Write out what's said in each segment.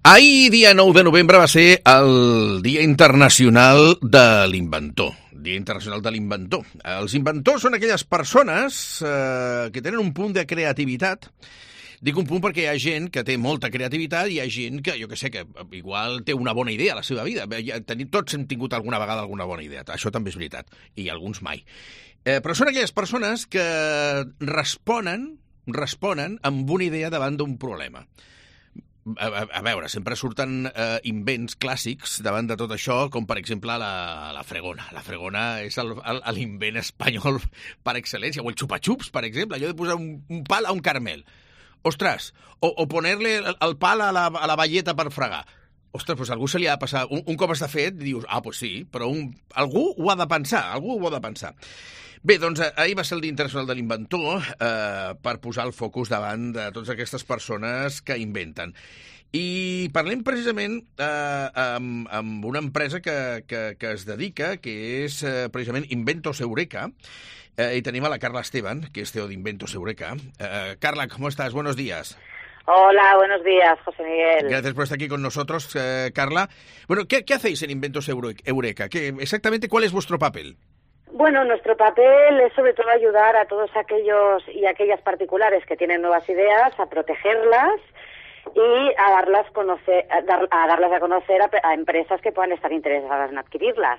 Ahir, dia 9 de novembre, va ser el Dia Internacional de l'Inventor. Dia Internacional de l'Inventor. Els inventors són aquelles persones que tenen un punt de creativitat. Dic un punt perquè hi ha gent que té molta creativitat i hi ha gent que, jo que sé, que igual té una bona idea a la seva vida. Tots hem tingut alguna vegada alguna bona idea. Això també és veritat. I alguns mai. Però són aquelles persones que responen amb una idea davant d'un problema. A veure, sempre surten invents clàssics davant de tot això, com per exemple la fregona. La fregona és l'invent espanyol per excel·lència, o el xupa-xups, per exemple. Allò de posar un pal a un caramel. Ostres, o poner-li el pal a la balleta per fregar. Ostres, doncs algú se li ha de passar. Un cop està fet, dius, pues sí, però algú ho ha de pensar, Bé, doncs ahir va ser el Dia Internacional de l'Inventor per posar el focus davant de totes aquestes persones que inventen. I parlem precisament amb una empresa que es dedica, que és precisament Inventos Eureka, y tenim a la Carla Esteban, que es CEO de Inventos Eureka. Carla, ¿cómo estás? Buenos días. Hola, buenos días, José Miguel. Gracias por estar aquí con nosotros, Carla. Bueno, ¿qué hacéis en Inventos Eureka? Exactamente, ¿cuál es vuestro papel? Bueno, nuestro papel es sobre todo ayudar a todos aquellos y aquellas particulares que tienen nuevas ideas, a protegerlas y a darlas a conocer a empresas que puedan estar interesadas en adquirirlas.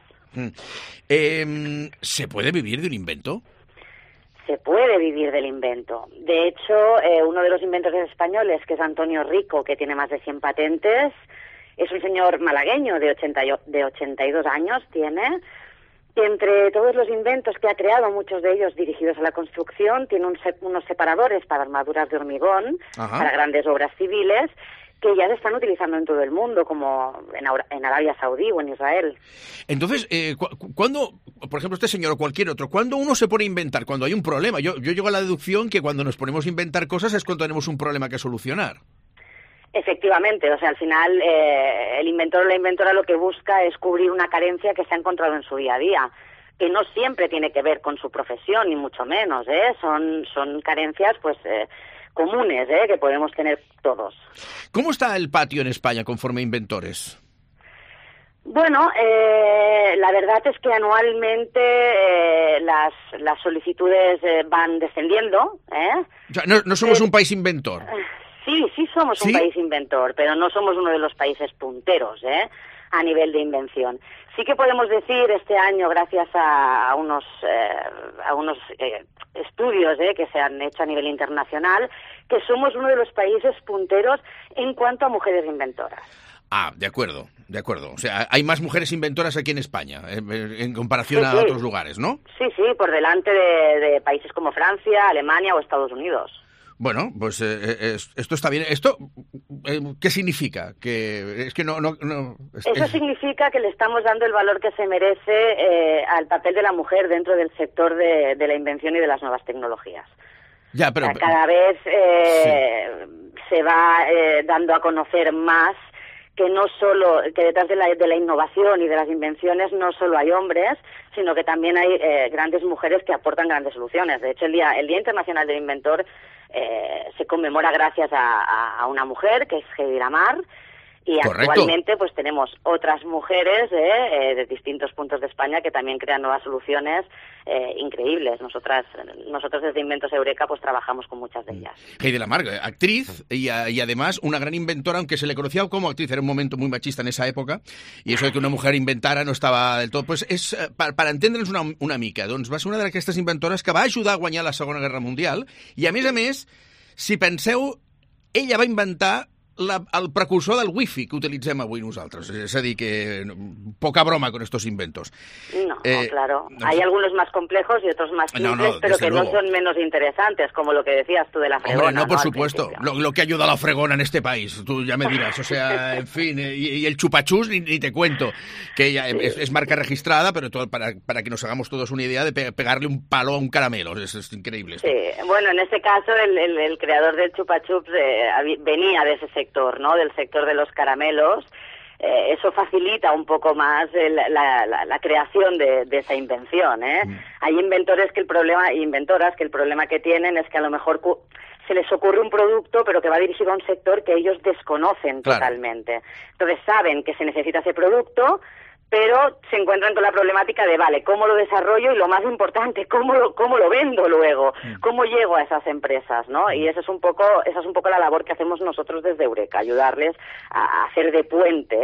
¿Se puede vivir de un invento? Se puede vivir del invento. De hecho, uno de los inventores españoles, que es Antonio Rico, que tiene más de 100 patentes, es un señor malagueño de 82 años, tiene. Y entre todos los inventos que ha creado, muchos de ellos dirigidos a la construcción, tiene unos separadores para armaduras de hormigón, para grandes obras civiles, que ya se están utilizando en todo el mundo, como en Arabia Saudí o en Israel. Entonces, ¿cuándo, por ejemplo, este señor o cualquier otro, cuándo uno se pone a inventar? Cuando hay un problema. Yo llego a la deducción que cuando nos ponemos a inventar cosas es cuando tenemos un problema que solucionar. Efectivamente, o sea, al final el inventor o la inventora lo que busca es cubrir una carencia que se ha encontrado en su día a día, que no siempre tiene que ver con su profesión, ni mucho menos, son carencias pues comunes, que podemos tener todos. ¿Cómo está el patio en España conforme a inventores? Bueno, la verdad es que anualmente las solicitudes van descendiendo. O sea, no somos un país inventor. Sí somos un país inventor, pero no somos uno de los países punteros a nivel de invención. Sí que podemos decir este año, gracias a unos estudios que se han hecho a nivel internacional, que somos uno de los países punteros en cuanto a mujeres inventoras. De acuerdo. O sea, hay más mujeres inventoras aquí en España, en comparación a otros lugares, ¿no? Sí, por delante de países como Francia, Alemania o Estados Unidos. Bueno, pues esto está bien. ¿Esto qué significa? Eso significa que le estamos dando el valor que se merece al papel de la mujer dentro del sector de la invención y de las nuevas tecnologías. Ya, pero cada vez se va dando a conocer más que no solo que detrás de la innovación y de las invenciones no solo hay hombres, sino que también hay grandes mujeres que aportan grandes soluciones. De hecho, el Día Internacional del Inventor se conmemora gracias a una mujer, que es Hedy Lamarr, y correcto. Actualmente pues tenemos otras mujeres de distintos puntos de España que también crean nuevas soluciones increíbles. Nosotros desde Inventos Eureka pues trabajamos con muchas de ellas. Hedy Lamarr, actriz y además una gran inventora, aunque se le conocía como actriz, era un momento muy machista en esa época, y eso de que una mujer inventara no estava del tot. Pues és, per entendre'ns una mica, doncs va ser una d'aquestes inventores que va ajudar a guanyar la Segona Guerra Mundial, i a més, si penseu, ella va inventar el precursor del wifi que utilitzem avui nosaltres. És a dir, que poca broma con estos inventos. No, claro. Hay algunos más complejos y otros más simples, pero que luego no son menos interesantes, como lo que decías tú de la fregona. Hombre, no, por supuesto. Lo que ayuda a la fregona en este país, tú ya me dirás. O sea, en fin, y el chupachús ni te cuento, que ya es marca registrada, pero todo para que nos hagamos todos una idea de pegarle un palo a un caramelo. Es increíble esto. Sí, bueno, en este caso el creador del chupachups venía de ese sector, ¿no? Del sector de los caramelos. Eso facilita un poco más la creación de esa invención. Hay inventores que inventoras que el problema que tienen es que a lo mejor se les ocurre un producto, pero que va dirigido a un sector que ellos desconocen totalmente. Entonces saben que se necesita ese producto, pero se encuentran con la problemática de, vale, ¿cómo lo desarrollo? Y lo más importante, ¿cómo lo vendo luego? ¿Cómo llego a esas empresas, no? Y esa es un poco la labor que hacemos nosotros desde Eureka, ayudarles a hacer de puente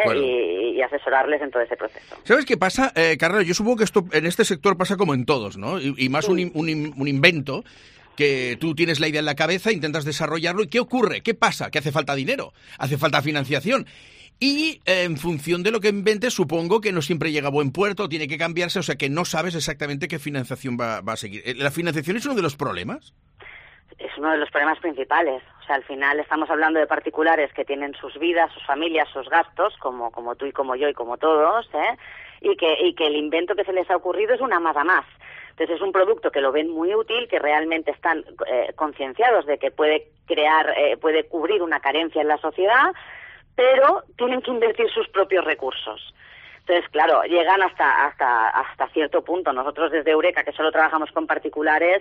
y asesorarles en todo ese proceso. ¿Sabes qué pasa, Carla? Yo supongo que esto en este sector pasa como en todos, ¿no? Y más un invento que tú tienes la idea en la cabeza, intentas desarrollarlo, ¿y qué ocurre? ¿Qué pasa? Que hace falta dinero, hace falta financiación. Y en función de lo que inventes, supongo que no siempre llega a buen puerto, tiene que cambiarse, o sea que no sabes exactamente qué financiación va a seguir. ¿La financiación es uno de los problemas? Es uno de los problemas principales. O sea, al final estamos hablando de particulares que tienen sus vidas, sus familias, sus gastos, como tú y como yo y como todos, y que el invento que se les ha ocurrido es una más a más. Entonces es un producto que lo ven muy útil, que realmente están concienciados de que puede cubrir una carencia en la sociedad, pero tienen que invertir sus propios recursos. Entonces, claro, llegan hasta cierto punto. Nosotros desde Eureka, que solo trabajamos con particulares,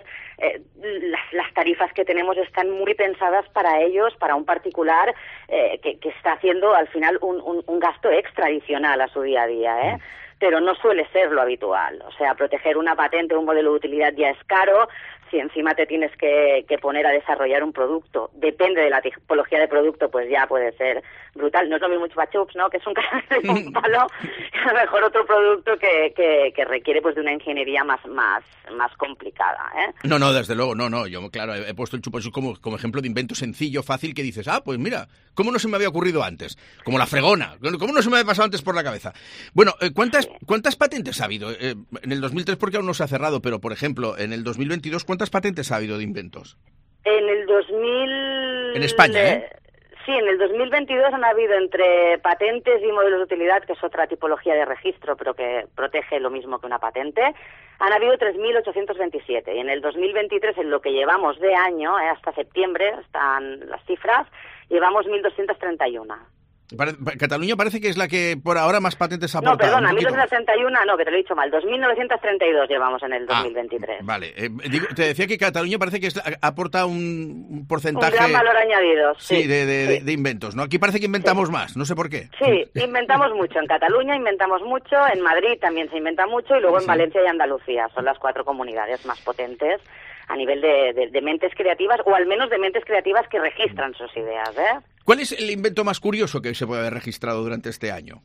las tarifas que tenemos están muy pensadas para ellos, para un particular que está haciendo al final un gasto extra adicional a su día a día, pero no suele ser lo habitual. O sea, proteger una patente o un modelo de utilidad ya es caro. Si encima te tienes que poner a desarrollar un producto, depende de la tipología de producto, pues ya puede ser brutal. No es lo mismo Chupa Chups, ¿no?, que es un caramelo con palo, a lo mejor otro producto que requiere pues de una ingeniería más complicada, No, desde luego, no. Yo, claro, he puesto el Chupa Chups como ejemplo de invento sencillo, fácil, que dices, pues mira, ¿cómo no se me había ocurrido antes? Como la fregona, ¿cómo no se me había pasado antes por la cabeza? Bueno, ¿cuántas patentes ha habido? En el 2003, porque aún no se ha cerrado, pero, por ejemplo, en el 2022, ¿cuántas patentes ha habido de inventos? En el 2000... En España, Sí, en el 2022 han habido entre patentes y modelos de utilidad, que es otra tipología de registro, pero que protege lo mismo que una patente, han habido 3.827. Y en el 2023, en lo que llevamos de año, hasta septiembre, están las cifras, llevamos 1.231. Cataluña parece que es la que por ahora más patentes ha aportado. No, perdona, 1.231, no, que te lo he dicho mal, 2.932 llevamos en el 2023. Vale, te decía que Cataluña parece que aporta un porcentaje... Un gran valor añadido, sí. De inventos, ¿no? Aquí parece que inventamos más, no sé por qué. Sí, inventamos mucho, en Cataluña inventamos mucho, en Madrid también se inventa mucho y luego en Valencia y Andalucía, son las 4 comunidades más potentes a nivel de mentes creativas, o al menos de mentes creativas que registran sus ideas, ¿Cuál es el invento más curioso que se puede haber registrado durante este año?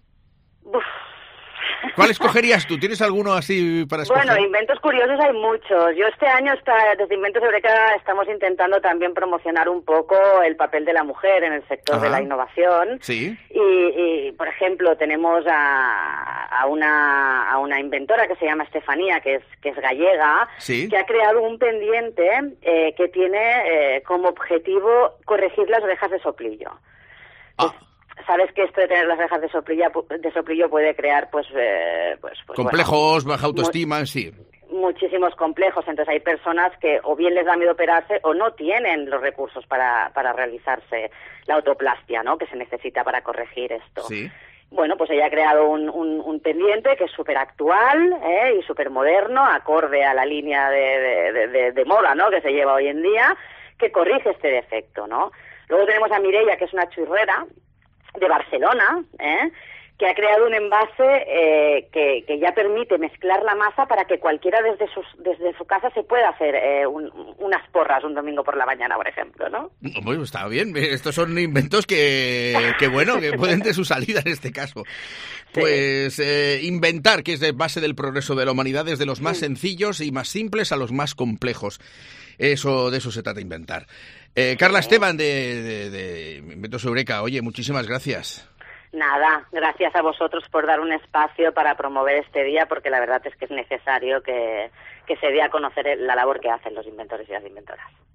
¿Cuál escogerías tú? ¿Tienes alguno así para escoger? Bueno, inventos curiosos hay muchos. Yo este año, desde Inventos Eureka, estamos intentando también promocionar un poco el papel de la mujer en el sector de la innovación. Sí. Y por ejemplo, tenemos a una inventora que se llama Estefanía, que es gallega, que ha creado un pendiente que tiene como objetivo corregir las orejas de soplillo. Sabes que esto de tener las orejas de soplillo puede crear pues complejos, baja autoestima, muchísimos complejos. Entonces hay personas que o bien les da miedo operarse o no tienen los recursos para realizarse la autoplastia, ¿no?, que se necesita para corregir esto. Sí. Bueno, pues ella ha creado un pendiente que es súper actual y súper moderno, acorde a la línea de moda, ¿no?, que se lleva hoy en día, que corrige este defecto, ¿no? Luego tenemos a Mireia, que es una churrera de Barcelona, que ha creado un envase que ya permite mezclar la masa para que cualquiera desde su casa se pueda hacer unas porras un domingo por la mañana, por ejemplo, ¿no? Bueno, está bien. Estos son inventos que pueden de su salida en este caso. Pues inventar, que es de base del progreso de la humanidad, desde los más sencillos y más simples a los más complejos. De eso se trata, inventar. Carla Esteban, de Inventos Eureka, oye, muchísimas gracias. Nada, gracias a vosotros por dar un espacio para promover este día, porque la verdad es que es necesario que se dé a conocer la labor que hacen los inventores y las inventoras.